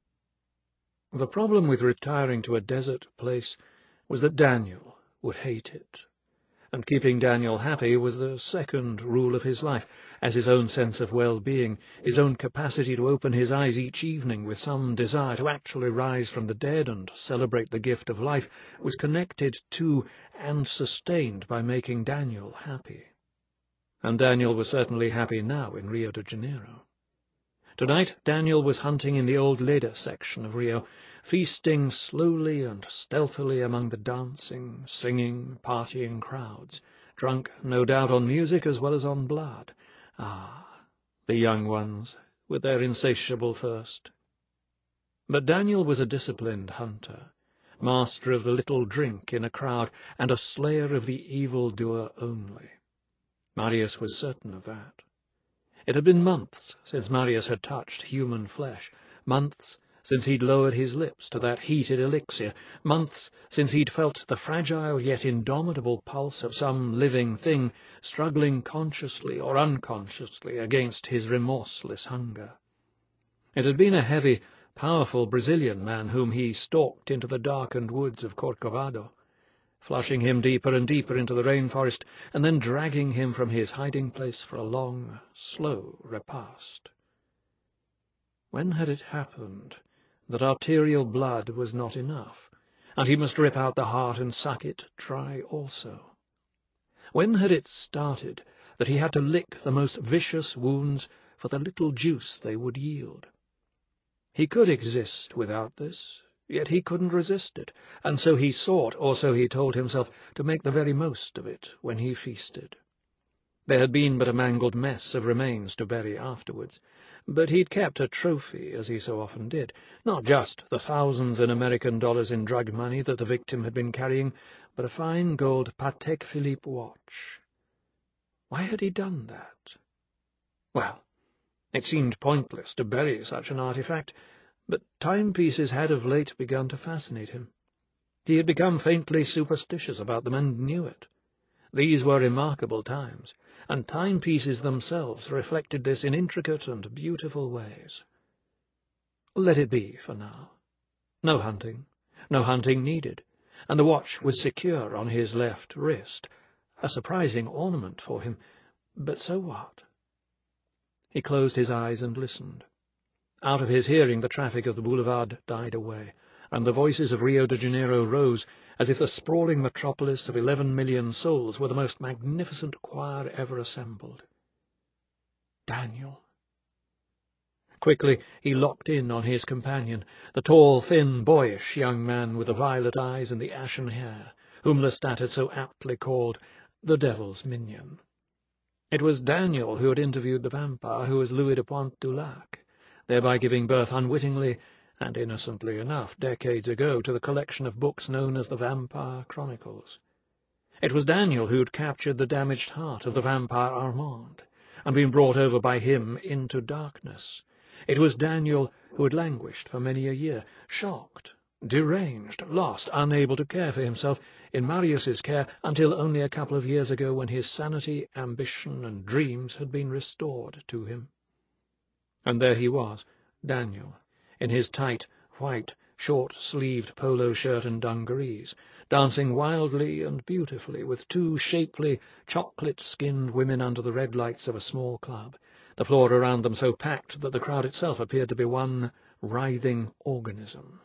The problem with retiring to a desert place was that Daniel would hate it, and keeping Daniel happy was the second rule of his life, as his own sense of well-being, his own capacity to open his eyes each evening with some desire to actually rise from the dead and celebrate the gift of life, was connected to and sustained by making Daniel happy. and Daniel was certainly happy now in Rio de Janeiro. Tonight Daniel was hunting in the old Leda section of Rio, feasting slowly and stealthily among the dancing, singing, partying crowds, drunk no doubt on music as well as on blood. Ah, the young ones, with their insatiable thirst. But Daniel was a disciplined hunter, master of the little drink in a crowd, and a slayer of the evil-doer only. Marius was certain of that. It had been months since Marius had touched human flesh, months since he'd lowered his lips to that heated elixir, months since he'd felt the fragile yet indomitable pulse of some living thing struggling consciously or unconsciously against his remorseless hunger. It had been a heavy, powerful Brazilian man whom he stalked into the darkened woods of Corcovado, flushing him deeper and deeper into the rainforest, and then dragging him from his hiding-place for a long, slow repast. When had it happened that arterial blood was not enough, and he must rip out the heart and suck it dry also? When had it started that he had to lick the most vicious wounds for the little juice they would yield? He could exist without this, yet he couldn't resist it, and so he sought, or so he told himself, to make the very most of it when he feasted. There had been but a mangled mess of remains to bury afterwards, but he'd kept a trophy, as he so often did, not just the thousands in American dollars in drug money that the victim had been carrying, but a fine gold Patek Philippe watch. Why had he done that? Well, it seemed pointless to bury such an artifact, but timepieces had of late begun to fascinate him. He had become faintly superstitious about them and knew it. These were remarkable times, and timepieces themselves reflected this in intricate and beautiful ways. Let it be for now. No hunting, no hunting needed, and the watch was secure on his left wrist, a surprising ornament for him, but so what? He closed his eyes and listened. Out of his hearing the traffic of the boulevard died away, and the voices of Rio de Janeiro rose as if the sprawling metropolis of eleven million souls were the most magnificent choir ever assembled. Daniel. Quickly he locked in on his companion, the tall, thin, boyish young man with the violet eyes and the ashen hair, whom Lestat had so aptly called the devil's minion. It was Daniel who had interviewed the vampire who was Louis de Pointe-du-Lac, thereby giving birth unwittingly and innocently enough decades ago to the collection of books known as the Vampire Chronicles. It was Daniel who had captured the damaged heart of the vampire Armand, and been brought over by him into darkness. It was Daniel who had languished for many a year, shocked, deranged, lost, unable to care for himself, in Marius's care, until only a couple of years ago when his sanity, ambition, and dreams had been restored to him. And there he was, Daniel, in his tight, white, short-sleeved polo shirt and dungarees, dancing wildly and beautifully with two shapely, chocolate-skinned women under the red lights of a small club, the floor around them so packed that the crowd itself appeared to be one writhing organism.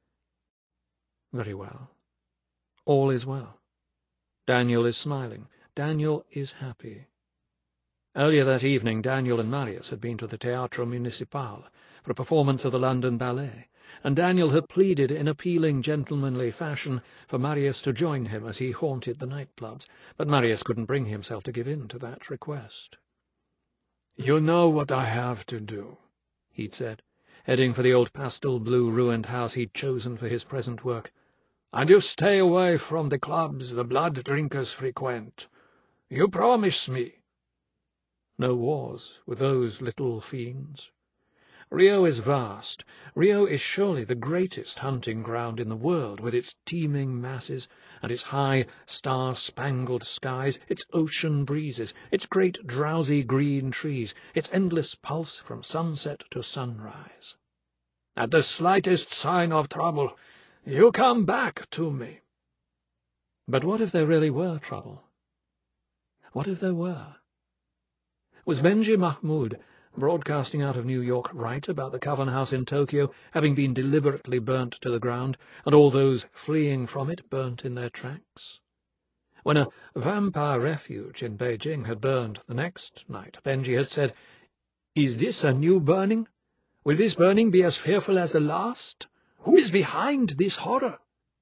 Very well. All is well. Daniel is smiling. Daniel is happy. Earlier that evening, Daniel and Marius had been to the Teatro Municipal for a performance of the London Ballet, and Daniel had pleaded in appealing, gentlemanly fashion for Marius to join him as he haunted the nightclubs, but Marius couldn't bring himself to give in to that request. "You know what I have to do," he'd said, heading for the old pastel-blue ruined house he'd chosen for his present work. "And you stay away from the clubs the blood-drinkers frequent. You promise me." No wars with those little fiends. Rio is vast. Rio is surely the greatest hunting ground in the world, with its teeming masses, and its high, star-spangled skies, its ocean breezes, its great drowsy green trees, its endless pulse from sunset to sunrise. At the slightest sign of trouble, you come back to me. But what if there really were trouble? What if there were? Was Benji Mahmoud, broadcasting out of New York, right about the Coven House in Tokyo having been deliberately burnt to the ground, and all those fleeing from it burnt in their tracks? When a vampire refuge in Beijing had burned the next night, Benji had said, "Is this a new burning? Will this burning be as fearful as the last? Who is behind this horror?"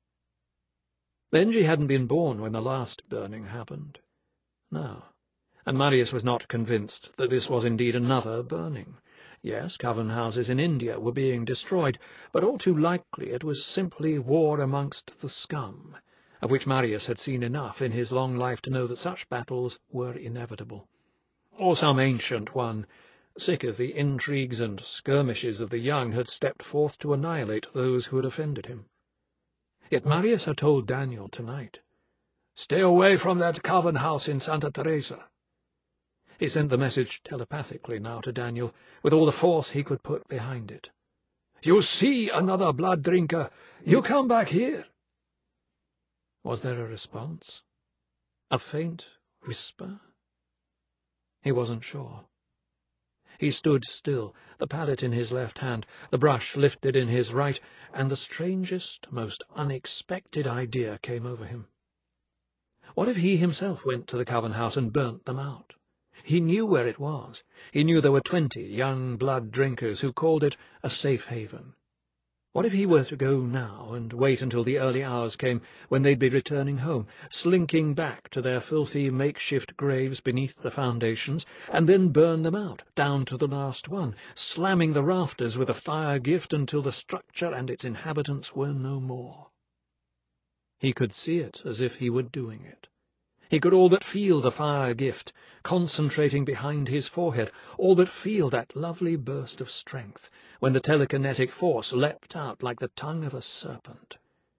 Benji hadn't been born when the last burning happened. No, and Marius was not convinced that this was indeed another burning. Yes, coven houses in India were being destroyed, but all too likely it was simply war amongst the scum, of which Marius had seen enough in his long life to know that such battles were inevitable. Or some ancient one, sick of the intrigues and skirmishes of the young, had stepped forth to annihilate those who had offended him. Yet Marius had told Daniel tonight, "Stay away from that coven house in Santa Teresa." He sent the message telepathically now to Daniel, with all the force he could put behind it. "You see another blood drinker, you come back here." Was there a response? A faint whisper? He wasn't sure. He stood still, the palette in his left hand, the brush lifted in his right, and the strangest, most unexpected idea came over him. What if he himself went to the coven house and burnt them out? He knew where it was. He knew there were twenty young blood drinkers who called it a safe haven. What if he were to go now and wait until the early hours came when they'd be returning home, slinking back to their filthy makeshift graves beneath the foundations, and then burn them out, down to the last one, slamming the rafters with a fire gift until the structure and its inhabitants were no more? He could see it as if he were doing it. He could all but feel the fire gift concentrating behind his forehead, all but feel that lovely burst of strength when the telekinetic force leapt out like the tongue of a serpent.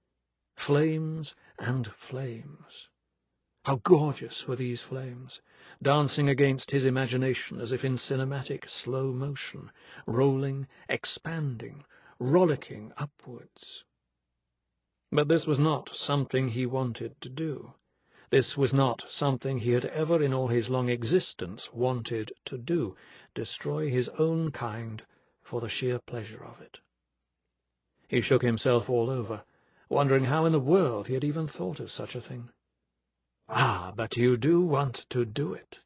Flames and flames. How gorgeous were these flames, dancing against his imagination as if in cinematic slow motion, rolling, expanding, rollicking upwards. But this was not something he wanted to do. This was not something he had ever in all his long existence wanted to do, destroy his own kind for the sheer pleasure of it. He shook himself all over, wondering how in the world he had even thought of such a thing. "Ah, but you do want to do it."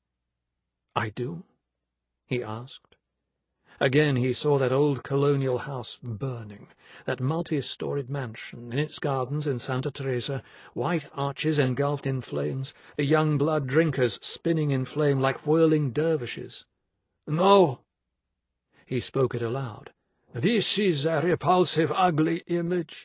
"I do?" he asked. Again he saw that old colonial house burning, that multi-storied mansion in its gardens in Santa Teresa, white arches engulfed in flames, the young blood drinkers spinning in flame like whirling dervishes. "No," he spoke it aloud, "this is a repulsive, ugly image."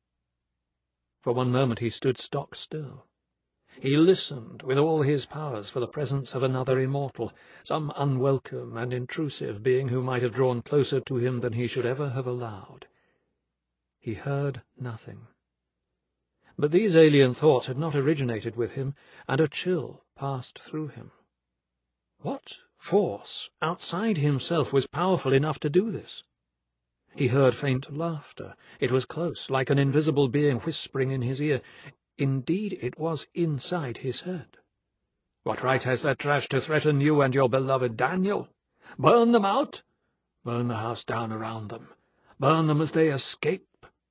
For one moment he stood stock still. He listened with all his powers for the presence of another immortal, some unwelcome and intrusive being who might have drawn closer to him than he should ever have allowed. He heard nothing. But these alien thoughts had not originated with him, and a chill passed through him. What force outside himself was powerful enough to do this? He heard faint laughter. It was close, like an invisible being whispering in his ear. Indeed, it was inside his head. "What right has that trash to threaten you and your beloved Daniel? Burn them out? Burn the house down around them. Burn them as they escape."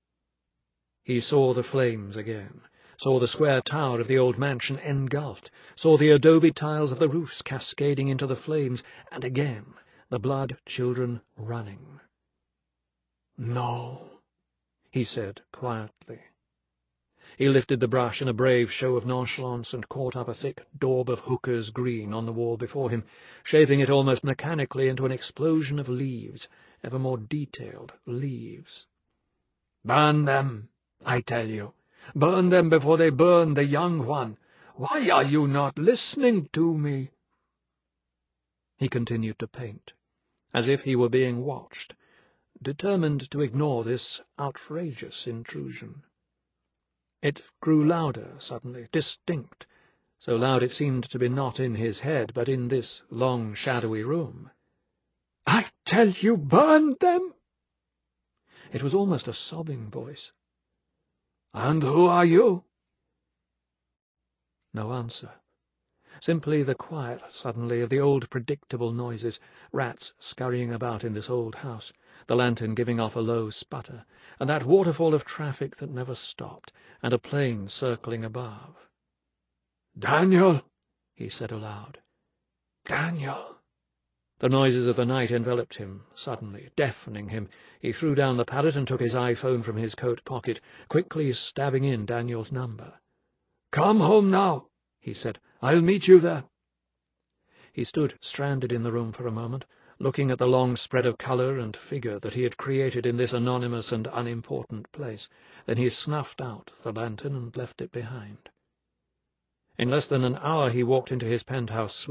He saw the flames again, saw the square tower of the old mansion engulfed, saw the adobe tiles of the roofs cascading into the flames, and again the blood children running. "No," he said quietly. He lifted the brush in a brave show of nonchalance and caught up a thick daub of hooker's green on the wall before him, shaping it almost mechanically into an explosion of leaves, ever more detailed leaves. "Burn them, I tell you. Burn them before they burn the young one. Why are you not listening to me?" He continued to paint, as if he were being watched, determined to ignore this outrageous intrusion. It grew louder suddenly, distinct, so loud it seemed to be not in his head, but in this long, shadowy room. "I tell you, burn them!" It was almost a sobbing voice. "And who are you?" No answer. Simply the quiet, suddenly, of the old predictable noises, rats scurrying about in this old house, the lantern giving off a low sputter, and that waterfall of traffic that never stopped, and a plane circling above. "Daniel," he said aloud. "Daniel." The noises of the night enveloped him suddenly, deafening him. He threw down the palette and took his iPhone from his coat pocket, quickly stabbing in Daniel's number. "Come home now," he said. "I'll meet you there." He stood stranded in the room for a moment, looking at the long spread of colour and figure that he had created in this anonymous and unimportant place. Then he snuffed out the lantern and left it behind. In less than an hour he walked into his penthouse